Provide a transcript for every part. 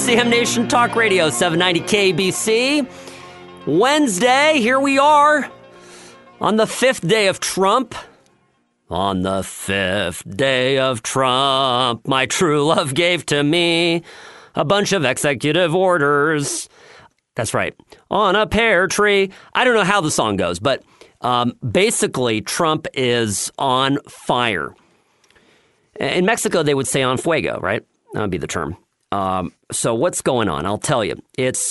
KCM Nation Talk Radio, 790 KBC. Wednesday, here we are on the 5th day of Trump. On the 5th day of Trump, my true love gave to me a bunch of executive orders. That's right. On a pear tree. I don't know how the song goes, but basically Trump is on fire. In Mexico, they would say on fuego, right? That would be the term. So what's going on? I'll tell you. It's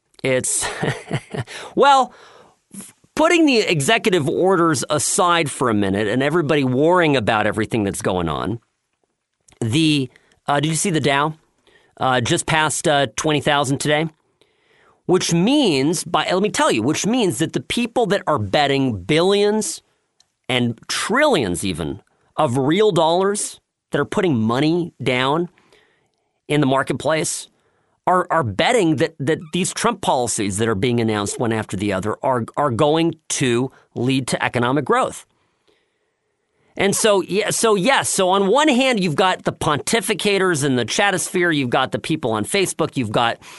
well, putting the executive orders aside for a minute and everybody worrying about everything that's going on. Did you see the Dow? Just passed 20,000 today. Which means, let me tell you, which means that the people that are betting billions and trillions even of real dollars that are putting money down in the marketplace are betting that these Trump policies that are being announced one after the other are going to lead to economic growth. And so on one hand, you've got the pontificators in the chatosphere, you've got the people on Facebook, you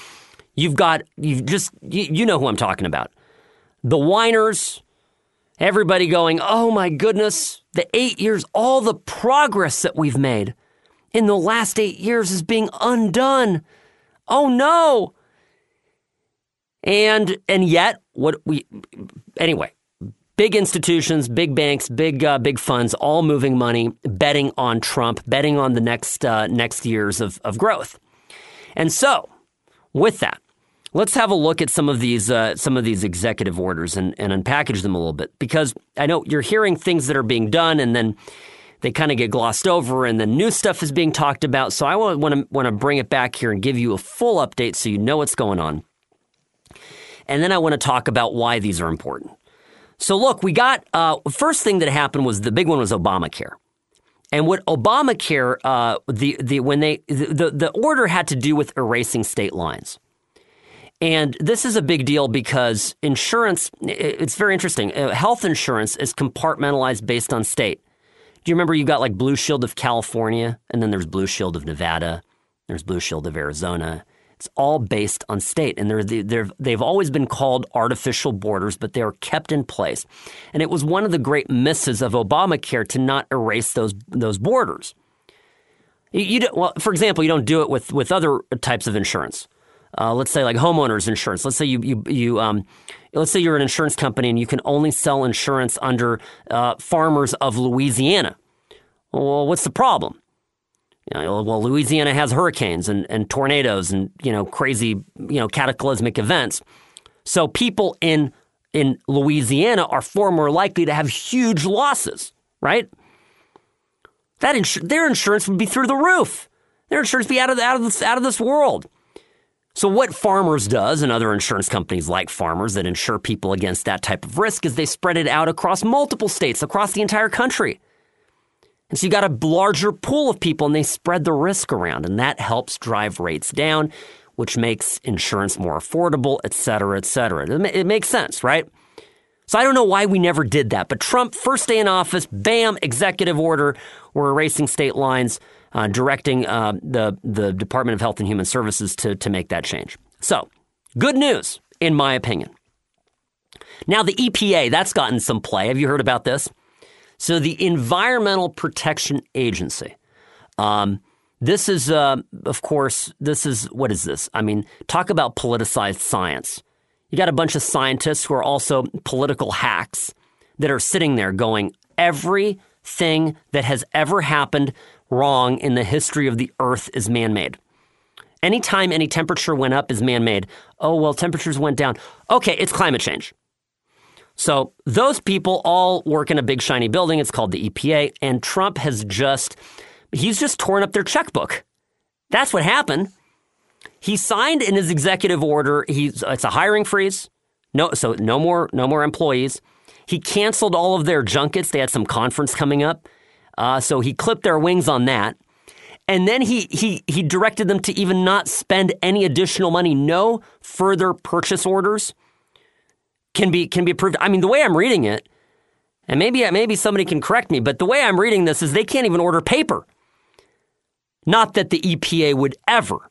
know who I'm talking about. The whiners, everybody going, oh my goodness, the 8 years, all the progress that we've made in the last 8 years is being undone. Oh no. And yet, anyway, big institutions, big banks, big funds, all moving money, betting on Trump, betting on the next years of growth. And so, with that, let's have a look at some of these executive orders and unpackage them a little bit, because I know you're hearing things that are being done and then they kind of get glossed over and then new stuff is being talked about. So I want to bring it back here and give you a full update so you know what's going on. And then I want to talk about why these are important. So look, we got first thing that happened was the big one was Obamacare. And what Obamacare, the order had to do with erasing state lines. And this is a big deal because insurance, it's very interesting. Health insurance is compartmentalized based on state. Do you remember you got like Blue Shield of California, and then there's Blue Shield of Nevada, there's Blue Shield of Arizona. It's all based on state, and they've always been called artificial borders, but they are kept in place. And it was one of the great misses of Obamacare to not erase those borders. For example, you don't do it with other types of insurance. Let's say like homeowners insurance. Let's say let's say you're an insurance company and you can only sell insurance under farmers of Louisiana. Well, what's the problem? Well, Louisiana has hurricanes and tornadoes and crazy cataclysmic events. So people in Louisiana are far more likely to have huge losses, right? Their insurance would be through the roof. Their insurance would be out of this world. So what Farmers does, and other insurance companies like Farmers that insure people against that type of risk, is they spread it out across multiple states, across the entire country. And so you got a larger pool of people, and they spread the risk around, and that helps drive rates down, which makes insurance more affordable, et cetera, et cetera. It makes sense, right? So I don't know why we never did that, but Trump, first day in office, bam, executive order, we're erasing state lines, directing the Department of Health and Human Services to make that change. So, good news, in my opinion. Now, the EPA, that's gotten some play. Have you heard about this? So, the Environmental Protection Agency. This is, of course, what is this? I mean, talk about politicized science. You got a bunch of scientists who are also political hacks that are sitting there going, everything that has ever happened wrong in the history of the earth is man-made. Anytime any temperature went up is man-made. Oh, well, temperatures went down. Okay, it's climate change. So those people all work in a big shiny building. It's called the EPA. And Trump he's just torn up their checkbook. That's what happened. He signed in his executive order, it's a hiring freeze. No more employees. He canceled all of their junkets. They had some conference coming up. So he clipped their wings on that. And then he directed them to even not spend any additional money. No further purchase orders can be approved. I mean, the way I'm reading it, and maybe somebody can correct me, but the way I'm reading this is they can't even order paper. Not that the EPA would ever,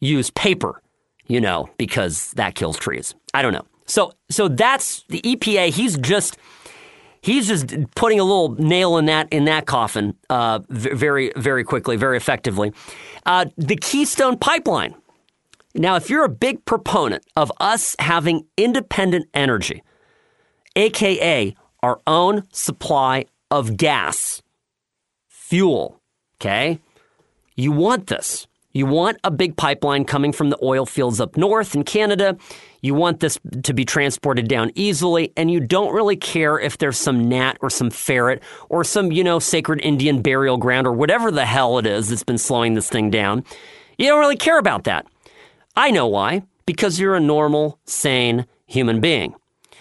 use paper, because that kills trees. I don't know. So that's the EPA. He's just putting a little nail in that coffin very, very quickly, very effectively. The Keystone Pipeline. Now, if you're a big proponent of us having independent energy, a.k.a. our own supply of gas, fuel, okay, you want this. You want a big pipeline coming from the oil fields up north in Canada. You want this to be transported down easily, and you don't really care if there's some gnat or some ferret or some, sacred Indian burial ground or whatever the hell it is that's been slowing this thing down. You don't really care about that. I know why. Because you're a normal, sane human being.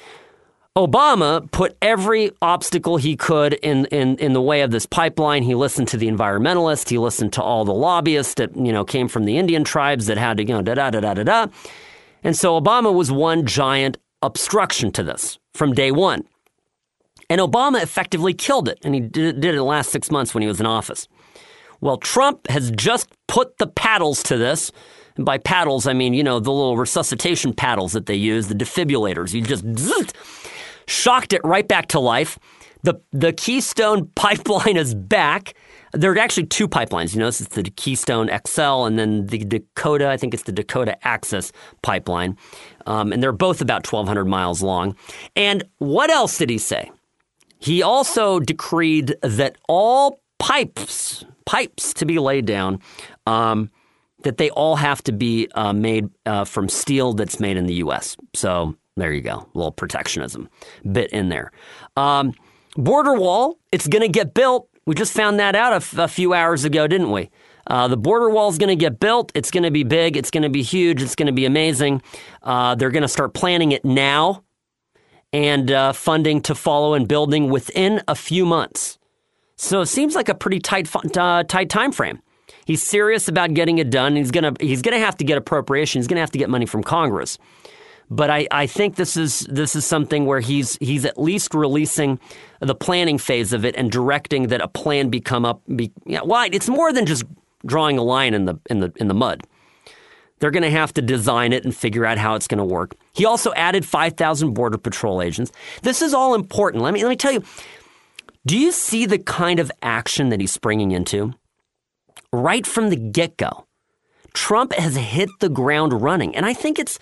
Obama put every obstacle he could in the way of this pipeline. He listened to the environmentalists. He listened to all the lobbyists that, came from the Indian tribes that had to, da-da-da-da-da-da. And so Obama was one giant obstruction to this from day one. And Obama effectively killed it. And he did it in the last 6 months when he was in office. Well, Trump has just put the paddles to this. And by paddles, I mean, the little resuscitation paddles that they use, the defibrillators. You just shocked it right back to life. The Keystone Pipeline is back. There are actually two pipelines. This is the Keystone XL and then the Dakota, I think it's the Dakota Access Pipeline. And they're both about 1,200 miles long. And what else did he say? He also decreed that all pipes to be laid down, that they all have to be made from steel that's made in the U.S. So there you go. A little protectionism bit in there. Border wall, it's going to get built. We just found that out a few hours ago, didn't we? The border wall is going to get built. It's going to be big. It's going to be huge. It's going to be amazing. They're going to start planning it now and funding to follow and building within a few months. So it seems like a pretty tight time frame. He's serious about getting it done. He's gonna have to get appropriation. He's gonna have to get money from Congress. But I think this is something where he's at least releasing the planning phase of it and directing that a plan it's more than just drawing a line in the mud. They're going to have to design it and figure out how it's going to work. He also added 5,000 Border Patrol agents. This is all important. Let me tell you. Do you see the kind of action that he's springing into? Right from the get-go, Trump has hit the ground running, and I think it's,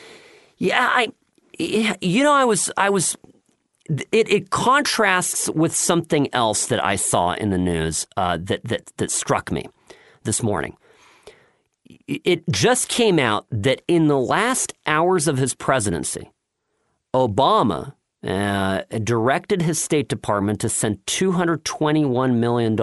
it contrasts with something else that I saw in the news that struck me this morning. It just came out that in the last hours of his presidency, Obama directed his State Department to send $221 million.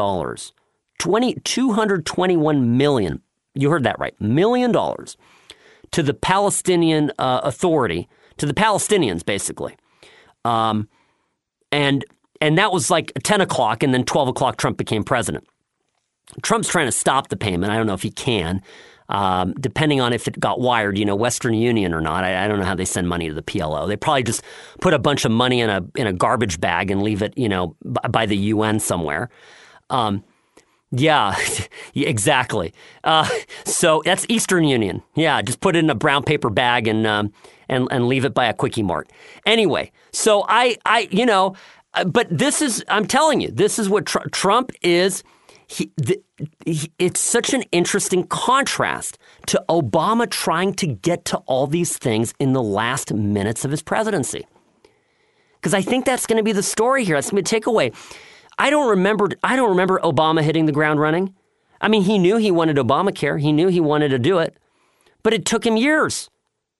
$221 million. You heard that right. $1 million to the Palestinian Authority, to the Palestinians, basically. And that was like 10 o'clock, and then 12 o'clock Trump became president. Trump's trying to stop the payment. I don't know if he can. Depending on if it got wired, Western Union or not. I don't know how they send money to the PLO. They probably just put a bunch of money in a garbage bag and leave it, by the UN somewhere. Yeah, exactly. So that's Eastern Union. Yeah, just put it in a brown paper bag and leave it by a Quickie Mart. Anyway, so but this is, I'm telling you, this is what Trump is. It's such an interesting contrast to Obama trying to get to all these things in the last minutes of his presidency. Because I think that's going to be the story here. That's going to be a takeaway. I don't remember Obama hitting the ground running. I mean, he knew he wanted Obamacare. He knew he wanted to do it. But it took him years,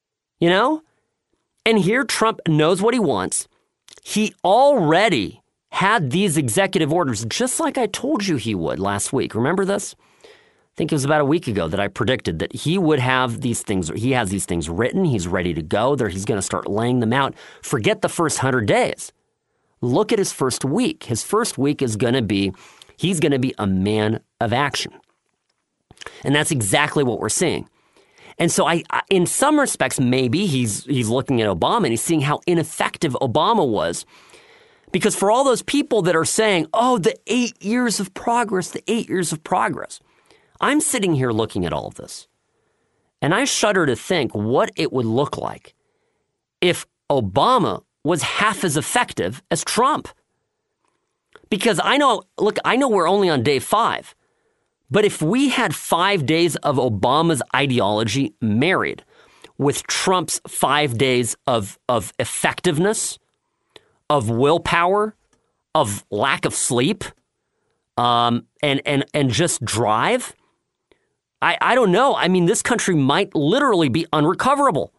And here Trump knows what he wants. He already had these executive orders, just like I told you he would last week. Remember this? I think it was about a week ago that I predicted that he would have these things. He has these things written. He's ready to go. He's going to start laying them out. Forget the first 100 days. Look at his first week. His first week is going to be, he's going to be a man of action. And that's exactly what we're seeing. And so I in some respects, maybe he's looking at Obama and he's seeing how ineffective Obama was. Because for all those people that are saying, oh, the 8 years of progress, I'm sitting here looking at all of this. And I shudder to think what it would look like if Obama was half as effective as Trump. Because I know we're only on day 5. But if we had 5 days of Obama's ideology married with Trump's 5 days of effectiveness, of willpower, of lack of sleep, and just drive, I don't know. I mean, this country might literally be unrecoverable.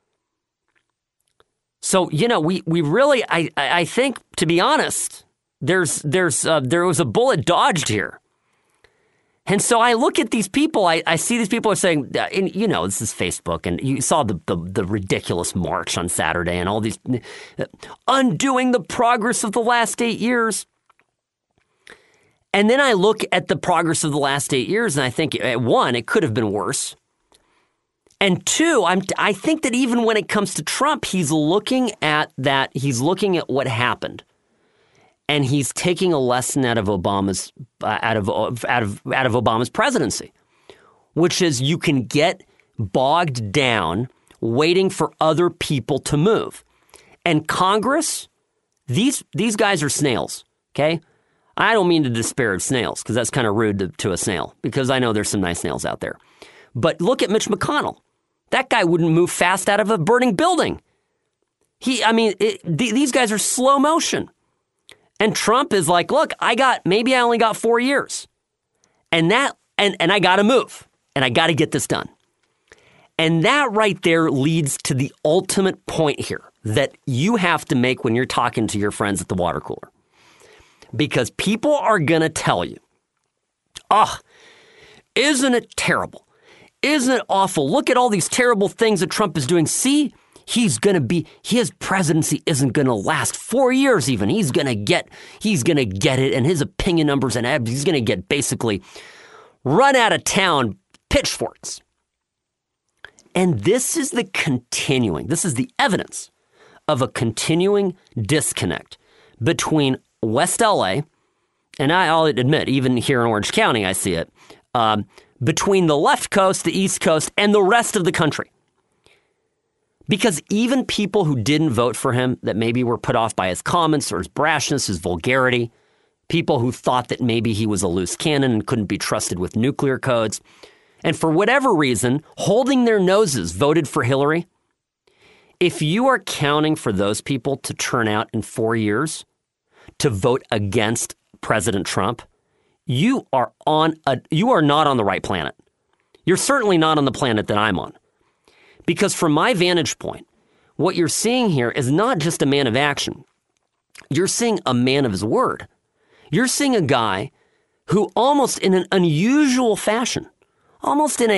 So, we really, I think, to be honest, there was a bullet dodged here. And so I look at these people, I see these people are saying, and this is Facebook, and you saw the ridiculous march on Saturday and all these, undoing the progress of the last 8 years. And then I look at the progress of the last 8 years, and I think, one, it could have been worse. And two, I think that even when it comes to Trump, he's looking at what happened. And he's taking a lesson out of Obama's Obama's presidency, which is you can get bogged down waiting for other people to move. And Congress, these guys are snails, okay? I don't mean to disparage snails because that's kind of rude to a snail, because I know there's some nice snails out there. But look at Mitch McConnell. That guy wouldn't move fast out of a burning building. These guys are slow motion. And Trump is like, look, I only got 4 years. And I got to move. And I got to get this done. And that right there leads to the ultimate point here that you have to make when you're talking to your friends at the water cooler. Because people are going to tell you, isn't it terrible? Isn't it awful? Look at all these terrible things that Trump is doing. See? His presidency isn't going to last 4 years even. He's going to get it, and his opinion numbers and he's going to get basically run out of town pitchforks. And this is the evidence of a continuing disconnect between West LA, and I'll admit, even here in Orange County, I see it, between the left coast, the East Coast, and the rest of the country. Because even people who didn't vote for him, that maybe were put off by his comments or his brashness, his vulgarity, people who thought that maybe he was a loose cannon and couldn't be trusted with nuclear codes, and for whatever reason, holding their noses, voted for Hillary. If you are counting for those people to turn out in 4 years to vote against President Trump, you are not on the right planet. You're certainly not on the planet that I'm on. Because from my vantage point, what you're seeing here is not just a man of action. You're seeing a man of his word. You're seeing a guy who almost in an unusual fashion, almost in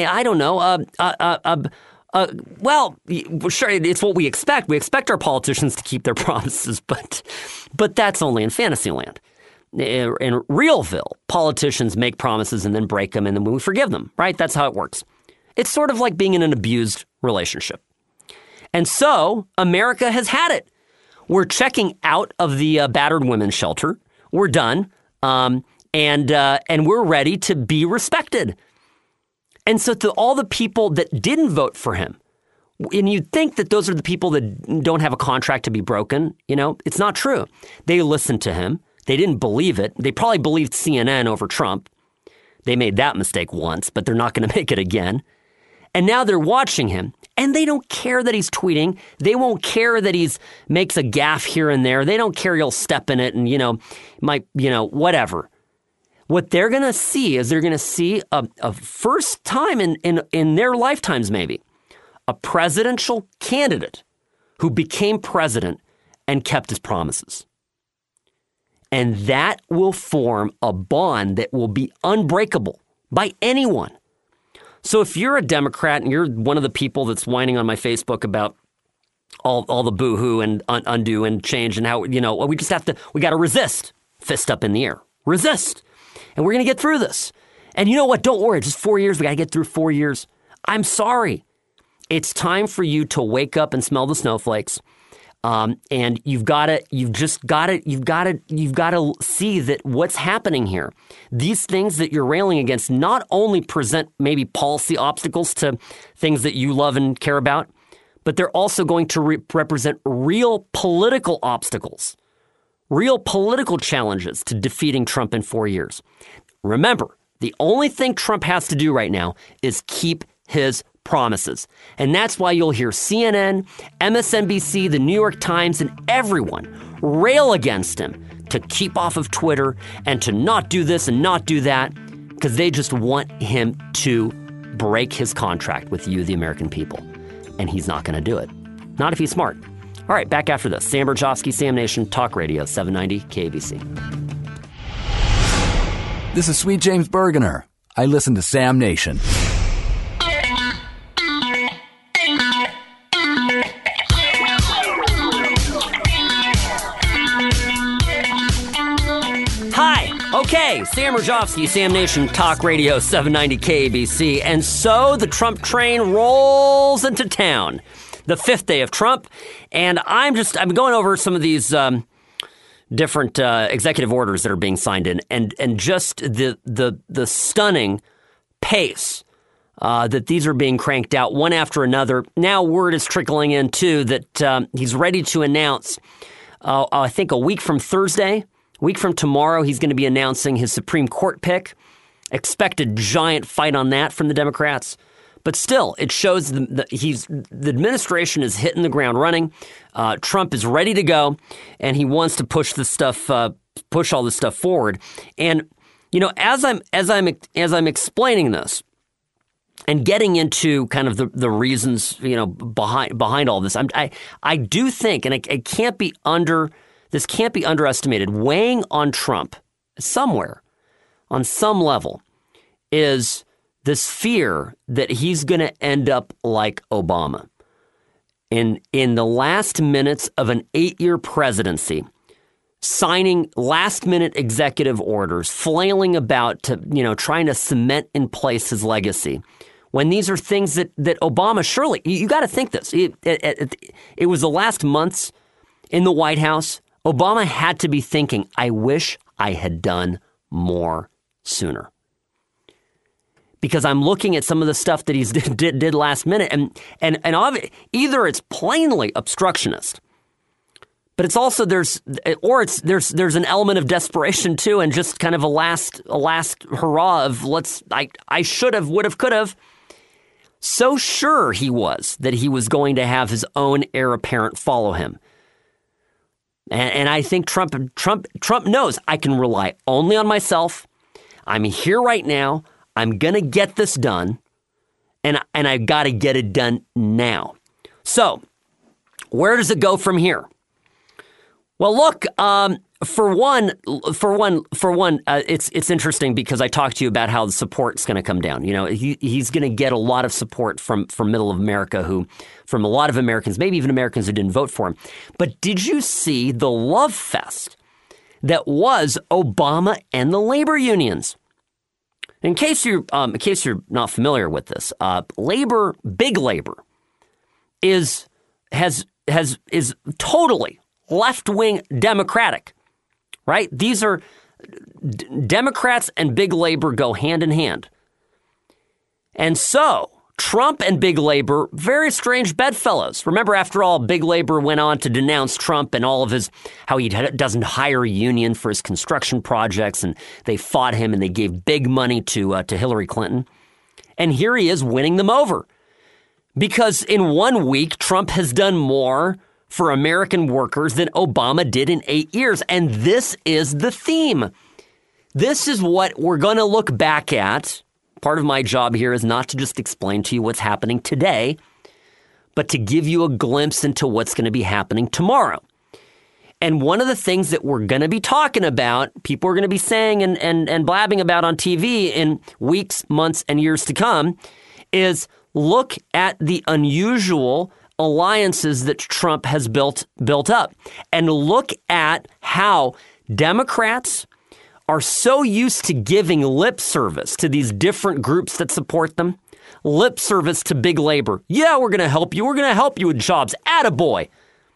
sure, it's what we expect. We expect our politicians to keep their promises, but that's only in Fantasyland. In Realville, politicians make promises and then break them, and then we forgive them, right? That's how it works. It's sort of like being in an abused relationship. And so America has had it. We're checking out of the battered women's shelter. We're done. And we're ready to be respected. And so to all the people that didn't vote for him, and you'd think that those are the people that don't have a contract to be broken, it's not true. They listened to him. They didn't believe it. They probably believed CNN over Trump. They made that mistake once, but they're not going to make it again. And now they're watching him, and they don't care that he's tweeting. They won't care that he's makes a gaffe here and there. They don't care he'll step in it and, whatever. What they're going to see is a first time in their lifetimes maybe, a presidential candidate who became president and kept his promises. And that will form a bond that will be unbreakable by anyone. So if you're a Democrat and you're one of the people that's whining on my Facebook about all the boo-hoo and undo and change and how, we got to resist. Fist up in the air. Resist. And we're going to get through this. And you know what? Don't worry. Just 4 years. We got to get through 4 years. I'm sorry. It's time for you to wake up and smell the snowflakes. And you've got to see that what's happening here. These things that you're railing against not only present maybe policy obstacles to things that you love and care about, but they're also going to represent real political obstacles, real political challenges to defeating Trump in 4 years. Remember, the only thing Trump has to do right now is keep his promises. And that's why you'll hear CNN, MSNBC, the New York Times, and everyone rail against him to keep off of Twitter and to not do this and not do that, because they just want him to break his contract with you, the American people. And he's not going to do it. Not if he's smart. All right, back after this. Sam Berjovsky, Sam Nation, Talk Radio, 790 KABC. This is Sweet James Bergener. I listen to Sam Nation. Hi. Okay, Sam Berjovsky, Sam Nation, Talk Radio, 790 KABC. And so the Trump train rolls into town. The fifth day of Trump. And I'm going over some of these different executive orders that are being signed in, and just the stunning pace that these are being cranked out one after another. Now word is trickling in, too, that he's ready to announce, I think a week from Thursday, a week from tomorrow, he's going to be announcing his Supreme Court pick. Expect a giant fight on that from the Democrats. But still, it shows the administration is hitting the ground running. Trump is ready to go, and he wants to push all this stuff forward. And you know, as I'm explaining this and getting into kind of the reasons, you know, behind all this, I do think, and it can't be underestimated. Weighing on Trump somewhere, on some level, is this fear that he's going to end up like Obama. In the last minutes of an 8-year presidency, signing last-minute executive orders, flailing about to, you know, trying to cement in place his legacy. When these are things that Obama, surely, you got to think this. It was the last months in the White House. Obama had to be thinking, I wish I had done more sooner. Because I'm looking at some of the stuff that he did last minute, and either it's plainly obstructionist, but it's also there's an element of desperation too, and just kind of a last hurrah of I should have, would have, could have. So sure he was that he was going to have his own heir apparent follow him, and I think Trump knows I can rely only on myself. I'm here right now. I'm going to get this done, and I've got to get it done now. So, where does it go from here? Well, look, for one, it's interesting because I talked to you about how the support's going to come down. You know, he's going to get a lot of support from middle of America, from a lot of Americans, maybe even Americans who didn't vote for him. But did you see the love fest that was Obama and the labor unions? In case you're not familiar with this, big labor, is totally left-wing Democratic, right? These are Democrats and big labor go hand in hand, and so Trump and big labor, very strange bedfellows. Remember, after all, big labor went on to denounce Trump and all of how he doesn't hire a union for his construction projects, and they fought him and they gave big money to Hillary Clinton. And here he is winning them over. Because in 1 week, Trump has done more for American workers than Obama did in 8 years. And this is the theme. This is what we're going to look back at. Part of my job here is not to just explain to you what's happening today, but to give you a glimpse into what's going to be happening tomorrow. And one of the things that we're going to be talking about, people are going to be saying and blabbing about on TV in weeks, months, and years to come, is look at the unusual alliances that Trump has built up. And look at how Democrats are so used to giving lip service to these different groups that support them, lip service to big labor. Yeah, we're going to help you. We're going to help you with jobs. Attaboy.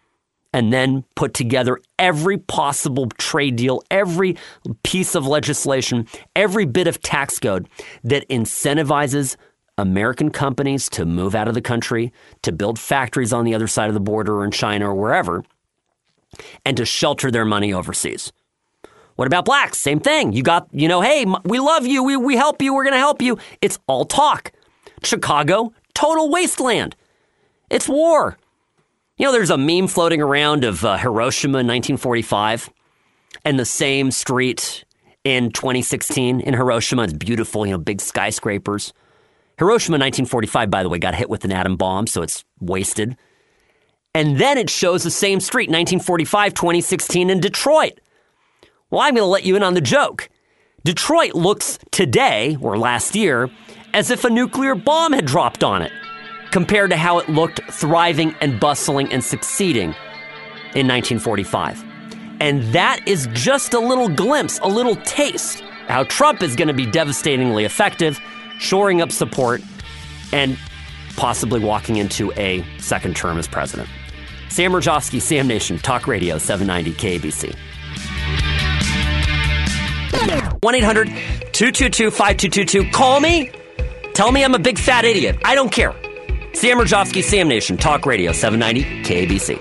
and then put together every possible trade deal, every piece of legislation, every bit of tax code that incentivizes American companies to move out of the country, to build factories on the other side of the border or in China or wherever, and to shelter their money overseas. What about blacks? Same thing. You got, hey, we love you. We help you. We're going to help you. It's all talk. Chicago, total wasteland. It's war. There's a meme floating around of Hiroshima in 1945 and the same street in 2016 in Hiroshima. It's beautiful, big skyscrapers. Hiroshima in 1945, by the way, got hit with an atom bomb, so it's wasted. And then it shows the same street, 1945, 2016 in Detroit. Well, I'm going to let you in on the joke. Detroit looks today, or last year, as if a nuclear bomb had dropped on it, compared to how it looked thriving and bustling and succeeding in 1945. And that is just a little glimpse, a little taste, how Trump is going to be devastatingly effective, shoring up support, and possibly walking into a second term as president. Sam Mirejovsky, Sam Nation, Talk Radio, 790 KABC. 1-800-222-5222. Call me. Tell me I'm a big fat idiot. I don't care. Sam Mirejovsky, Sam Nation, Talk Radio, 790 KABC.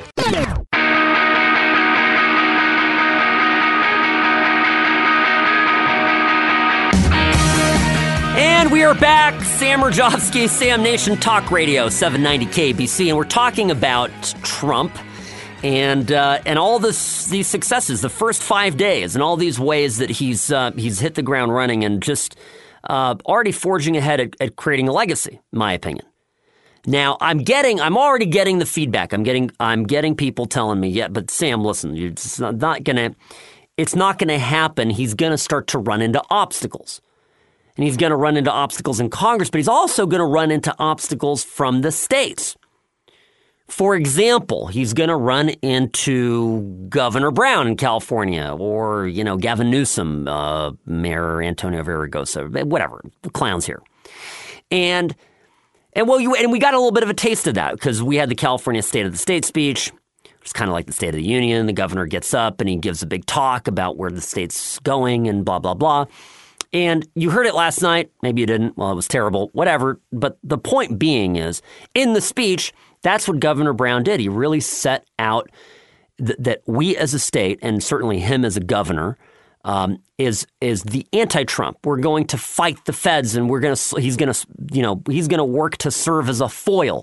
And we are back. Sam Mirejovsky, Sam Nation, Talk Radio, 790 KABC. And we're talking about Trump and all these successes, the first 5 days, and all these ways that he's hit the ground running and just already forging ahead at creating a legacy, in my opinion. Now, I'm already getting the feedback. I'm getting people telling me, yeah, but Sam, listen, it's not gonna happen. He's gonna start to run into obstacles. And he's gonna run into obstacles in Congress, but he's also gonna run into obstacles from the states. For example, he's going to run into Governor Brown in California or, Gavin Newsom, Mayor Antonio Villaraigosa, whatever, the clowns here. And we got a little bit of a taste of that because we had the California State of the State speech. It's kind of like the State of the Union. The governor gets up and he gives a big talk about where the state's going and blah, blah, blah. And you heard it last night. Maybe you didn't. Well, it was terrible. Whatever. But the point being is, in the speech, that's what Governor Brown did. He really set out that we as a state, and certainly him as a governor, is the anti-Trump. We're going to fight the feds, and he's going to work to serve as a foil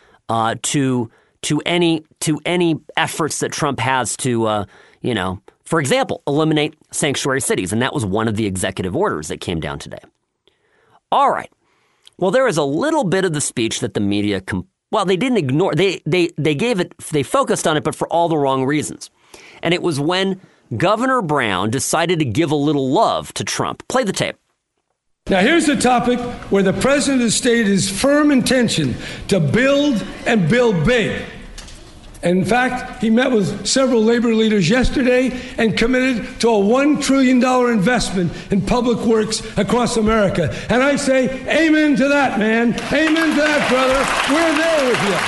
to any efforts that Trump has to for example, eliminate sanctuary cities, and that was one of the executive orders that came down today. All right. Well, there is a little bit of the speech that the media they didn't ignore. They focused on it, but for all the wrong reasons. And it was when Governor Brown decided to give a little love to Trump. Play the tape. Now, here's a topic where the president of the state is firm intention to build and build big. And in fact, he met with several labor leaders yesterday and committed to a $1 trillion investment in public works across America. And I say, amen to that, man. Amen to that, brother. We're there with you.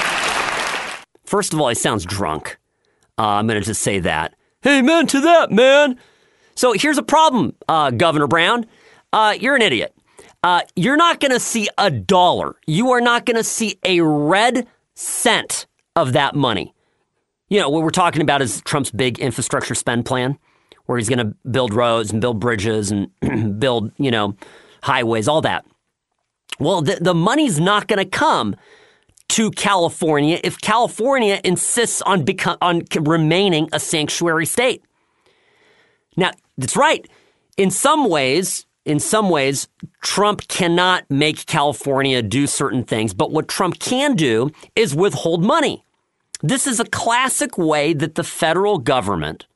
First of all, he sounds drunk. I'm going to just say that. Amen to that, man. So here's a problem, Governor Brown. You're an idiot. You're not going to see a dollar. You are not going to see a red cent of that money. What we're talking about is Trump's big infrastructure spend plan, where he's going to build roads and build bridges and build, highways, all that. Well, the money's not going to come to California if California insists on remaining a sanctuary state. Now, that's right. In some ways, Trump cannot make California do certain things, but what Trump can do is withhold money. This is a classic way that the federal government,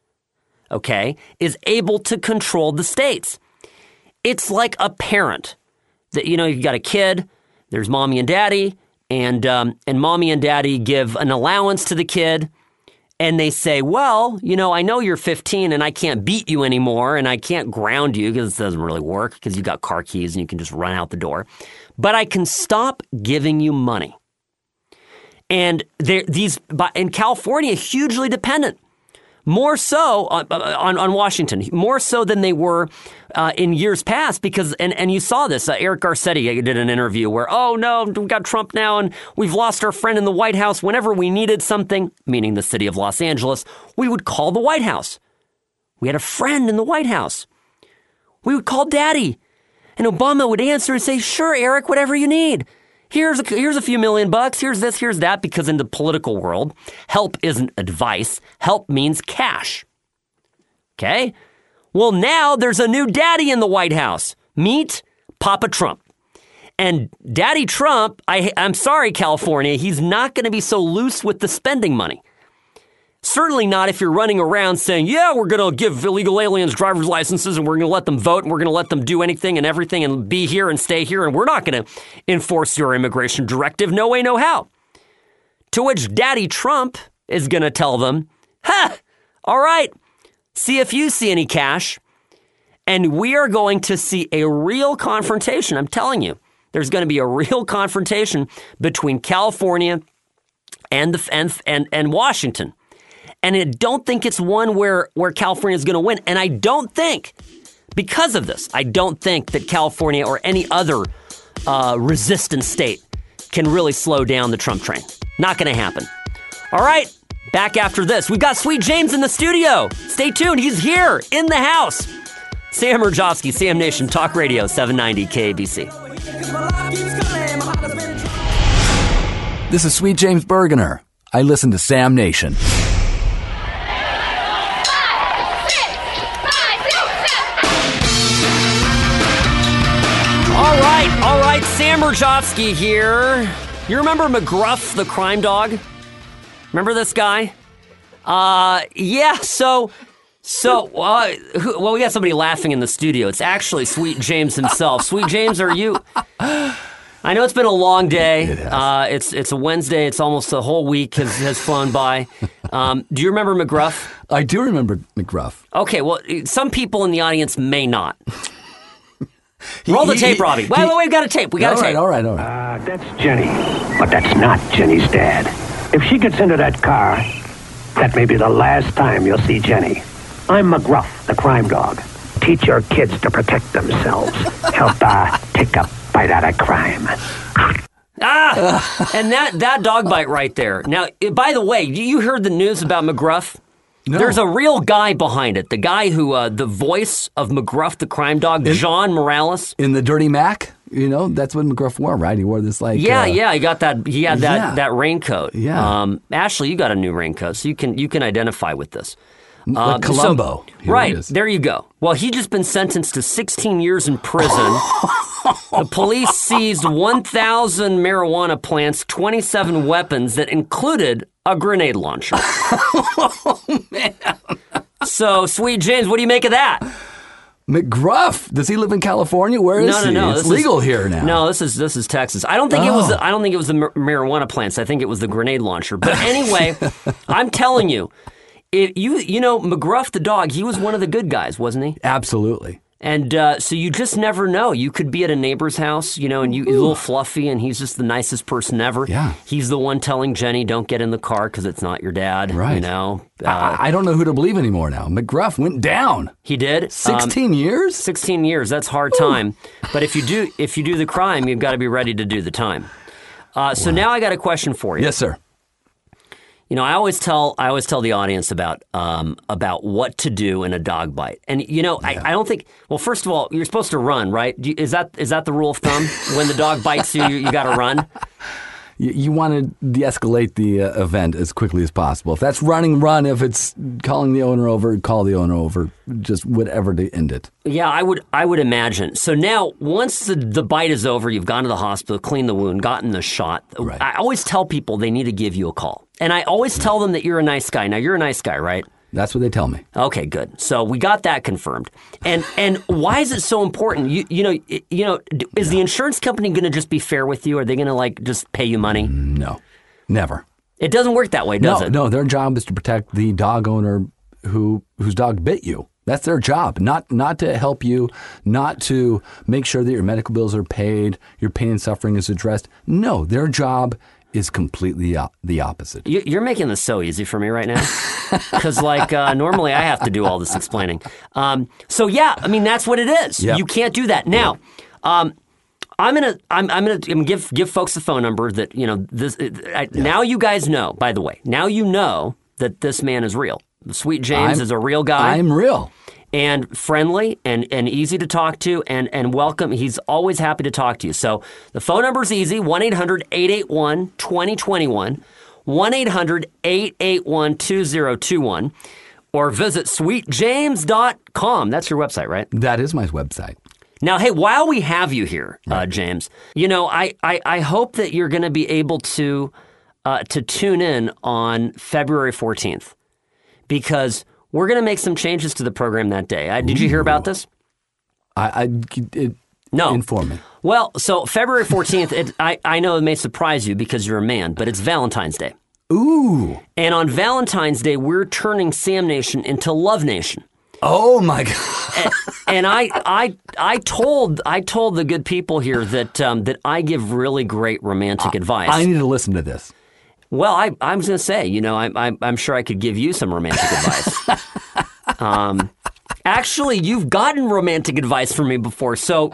is able to control the states. It's like a parent that, you've got a kid, there's mommy and daddy, and mommy and daddy give an allowance to the kid. And they say, well, I know you're 15 and I can't beat you anymore and I can't ground you because it doesn't really work because you got car keys and you can just run out the door. But I can stop giving you money. And in California, hugely dependent. More so on Washington, more so than they were in years past, because, and you saw this, Eric Garcetti did an interview where, oh no, we've got Trump now and we've lost our friend in the White House. Whenever we needed something, meaning the city of Los Angeles, we would call the White House. We had a friend in the White House. We would call Daddy, and Obama would answer and say, sure, Eric, whatever you need. Here's a few $1,000,000. Here's this, here's that, because in the political world, help isn't advice. Help means cash. Okay? Well, now there's a new daddy in the White House. Meet Papa Trump. And Daddy Trump, I'm sorry, California, he's not going to be so loose with the spending money. Certainly not if you're running around saying, yeah, we're going to give illegal aliens driver's licenses and we're going to let them vote and we're going to let them do anything and everything and be here and stay here and we're not going to enforce your immigration directive. No way, no how. To which Daddy Trump is going to tell them, all right, see if you see any cash. And we are going to see a real confrontation. I'm telling you, there's going to be a real confrontation between California and Washington. And I don't think it's one where California is going to win. And I don't think, because of this, I don't think that California or any other resistant state can really slow down the Trump train. Not going to happen. All right, back after this. We've got Sweet James in the studio. Stay tuned. He's here in the house. Sam Mirjovsky, Sam Nation, Talk Radio, 790 KABC. This is Sweet James Bergener. I listen to Sam Nation. All right, Sam Mirjovsky here. You remember McGruff, the crime dog? Remember this guy? Yeah, so we got somebody laughing in the studio. It's actually Sweet James himself. Sweet James, are you... I know it's been a long day. It's a Wednesday. It's almost the whole week has flown by. Do you remember McGruff? I do remember McGruff. Okay, well, some people in the audience may not. Roll the tape, Robbie. Wait, we've got a tape. We got a tape. All right. That's Jenny, but that's not Jenny's dad. If she gets into that car, that may be the last time you'll see Jenny. I'm McGruff, the crime dog. Teach your kids to protect themselves. Help take a bite out of crime. And that dog bite right there. Now, by the way, you heard the news about McGruff? No. There's a real guy behind it. The guy who, the voice of McGruff, the crime dog, John Morales. In the Dirty Mac, that's what McGruff wore, right? He wore this like... Yeah, he got that. He had that raincoat. Yeah. Ashley, you got a new raincoat, so you can identify with this. Like Columbo. Right, there you go. Well, he just been sentenced to 16 years in prison. The police seized 1,000 marijuana plants, 27 weapons that included a grenade launcher. Oh, man. So, Sweet James, what do you make of that? McGruff, does he live in California? Where is he? No. It's legal here now. No, this is Texas. I don't think it was. I don't think it was the marijuana plants. I think it was the grenade launcher. But anyway, I'm telling you, McGruff the dog. He was one of the good guys, wasn't he? Absolutely. And so you just never know. You could be at a neighbor's house, and he's a little fluffy, and he's just the nicest person ever. Yeah. He's the one telling Jenny, don't get in the car because it's not your dad. Right. I don't know who to believe anymore now. McGruff went down. He did. 16 years? 16 years. That's hard time. But if you do the crime, you've got to be ready to do the time. So now I got a question for you. Yes, sir. I always tell the audience about what to do in a dog bite, and I don't think. Well, first of all, you're supposed to run, right? Is that the rule of thumb? When the dog bites you, you got to run. You want to de-escalate the event as quickly as possible. If that's running, run. If it's calling the owner over, call the owner over. Just whatever to end it. Yeah, I would imagine. So now, once the bite is over, you've gone to the hospital, cleaned the wound, gotten the shot. Right. I always tell people they need to give you a call. And I always tell them that you're a nice guy. Now, you're a nice guy, right? That's what they tell me. Okay, good. So we got that confirmed. And why is it so important? Is the insurance company going to just be fair with you? Are they going to just pay you money? No, never. It doesn't work that way, does it? No, their job is to protect the dog owner whose dog bit you. That's their job, not to help you, not to make sure that your medical bills are paid, your pain and suffering is addressed. No, their job is completely the opposite. You're making this so easy for me right now, because normally I have to do all this explaining. So yeah, I mean that's what it is. Yep. You can't do that now. I'm gonna give folks the phone number that now you guys know. By the way, now you know that this man is real. Sweet James is a real guy. I'm real. And friendly and easy to talk to and welcome. He's always happy to talk to you. So the phone number is easy, 1-800-881-2021, 1-800-881-2021, or visit sweetjames.com. That's your website, right? That is my website. Now, hey, while we have you here, James, I hope that you're going to be able to tune in on February 14th, because we're going to make some changes to the program that day. Did you hear about this? No. Inform me. Well, so February 14th, I know it may surprise you because you're a man, but it's Valentine's Day. Ooh. And on Valentine's Day, we're turning Sam Nation into Love Nation. Oh my God. And I told the good people here that I give really great romantic advice. I need to listen to this. Well, I was going to say, I'm sure I could give you some romantic advice. Actually, you've gotten romantic advice from me before, so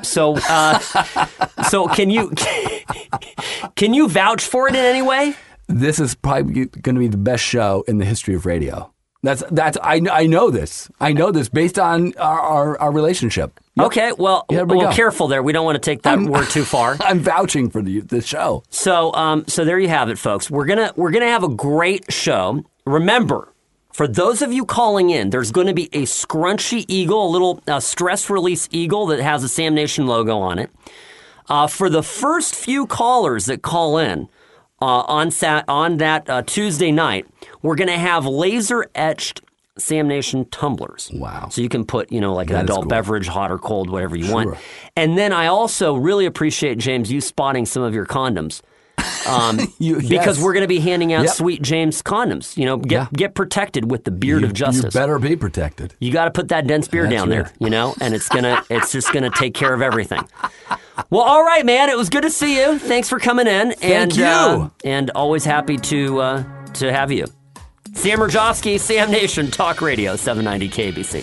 can you vouch for it in any way? This is probably going to be the best show in the history of radio. I know this. I know this based on our relationship. Yep. Okay, well, careful there. We don't want to take that word too far. I'm vouching for the show. So there you have it, folks. We're gonna have a great show. Remember, for those of you calling in, there's going to be a scrunchy eagle, a little stress release eagle that has a Sam Nation logo on it. For the first few callers that call in on that Tuesday night, we're going to have laser etched Sam Nation tumblers. Wow. So you can put, like an That is adult cool. beverage, hot or cold, whatever you want. And then I also really appreciate, James, you spotting some of your condoms. Because we're going to be handing out Sweet James condoms. Get protected with the beard of justice. You better be protected. You got to put that dense beard down right. there, and it's just going to take care of everything. Well, all right, man. It was good to see you. Thanks for coming in. Thank you. And always happy to have you. Sam Rajovsky, Sam Nation, Talk Radio, 790 KBC.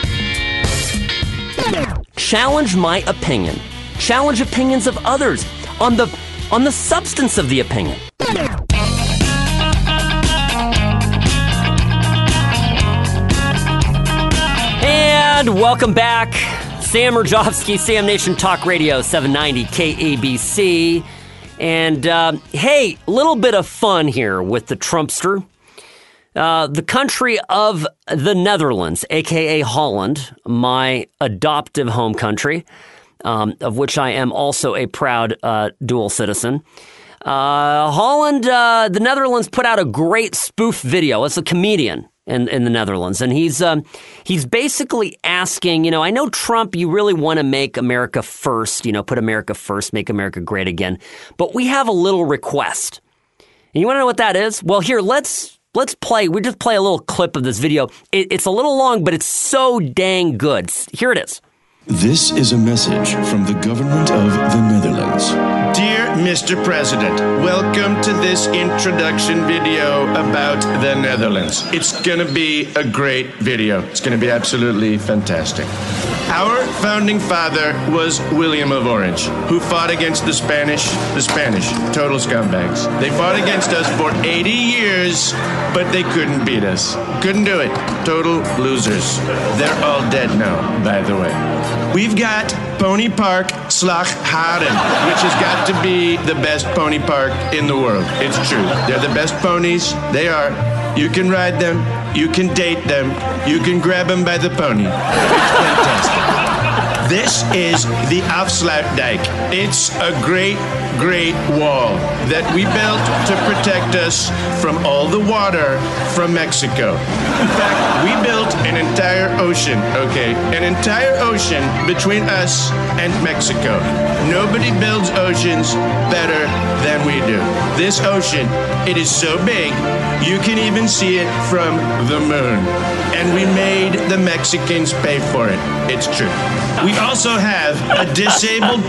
Challenge my opinion. Challenge opinions of others on the substance of the opinion. And welcome back. Sam Rajovsky, Sam Nation Talk Radio, 790 KABC. And hey, a little bit of fun here with the Trumpster. The country of the Netherlands, a.k.a. Holland, my adoptive home country, of which I am also a proud dual citizen. Holland, the Netherlands put out a great spoof video. It's a comedian in the Netherlands, and he's basically asking, I know Trump, you really want to make America first, put America first, make America great again, but we have a little request. And you want to know what that is? Well, here, let's play. We just play a little clip of this video. It's a little long, but it's so dang good. Here it is. This is a message from the government of the Netherlands. Dear Mr. President, welcome to this introduction video about the Netherlands. It's going to be a great video. It's going to be absolutely fantastic. Our founding father was William of Orange, who fought against the Spanish, total scumbags. They fought against us for 80 years, but they couldn't beat us. Couldn't do it. Total losers. They're all dead now, by the way. We've got Pony Park Slagharen, which has got to be the best pony park in the world. It's true. They're the best ponies. They are. You can ride them. You can date them. You can grab them by the pony. It's fantastic. This is the Afsluitdijk. It's a great, great wall that we built to protect us from all the water from Mexico. In fact, we built an entire ocean, an entire ocean between us and Mexico. Nobody builds oceans better than we do. This ocean, it is so big, you can even see it from the moon. And we made the Mexicans pay for it. It's true. We also have a disabled politician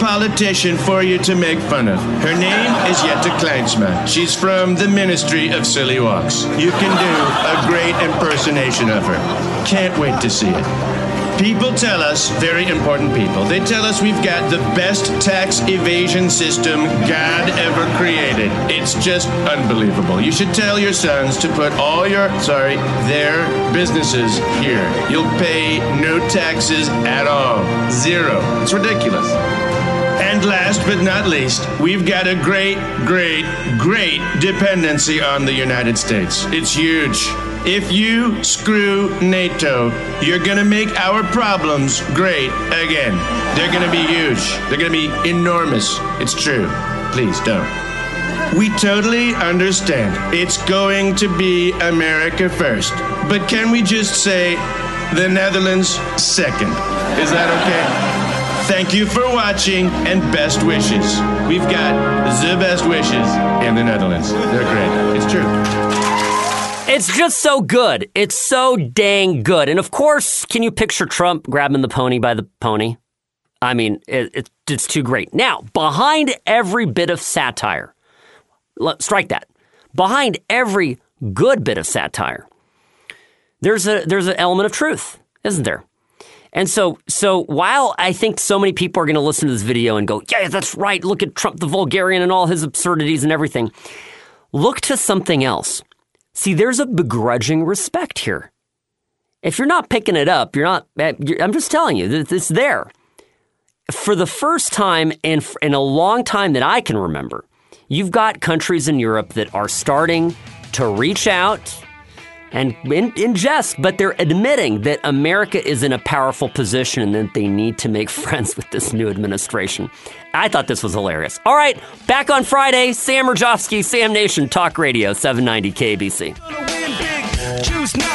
politician for you to make fun of. Her name is Jette Kleinsma. She's from the Ministry of Silly Walks. You can do a great impersonation of her. Can't wait to see it. People tell us, very important people, they tell us we've got the best tax evasion system God ever created. It's just unbelievable. You should tell your sons to put all their businesses here. You'll pay no taxes at all. Zero. It's ridiculous. And last but not least, we've got a great dependency on the United States. It's huge. If you screw NATO, you're going to make our problems great again. They're going to be huge. They're going to be enormous. It's true. Please don't. We totally understand. It's going to be America first. But can we just say the Netherlands second? Is that okay? Thank you for watching and best wishes. We've got the best wishes in the Netherlands. They're great. It's true. It's just so good. It's so dang good. And of course, can you picture Trump grabbing the pony by the pony? I mean, it's too great. Now, behind every bit of satire, strike that. Behind every good bit of satire, there's an element of truth, isn't there? And so while I think so many people are going to listen to this video and go, yeah, that's right, look at Trump the vulgarian and all his absurdities and everything, look to something else. See, there's a begrudging respect here. If you're not picking it up, I'm just telling you, it's there. For the first time in a long time that I can remember, you've got countries in Europe that are starting to reach out and in jest, but they're admitting that America is in a powerful position and that they need to make friends with this new administration. I thought this was hilarious. All right, back on Friday, Sam Rajovsky, Sam Nation, Talk Radio, 790 KBC.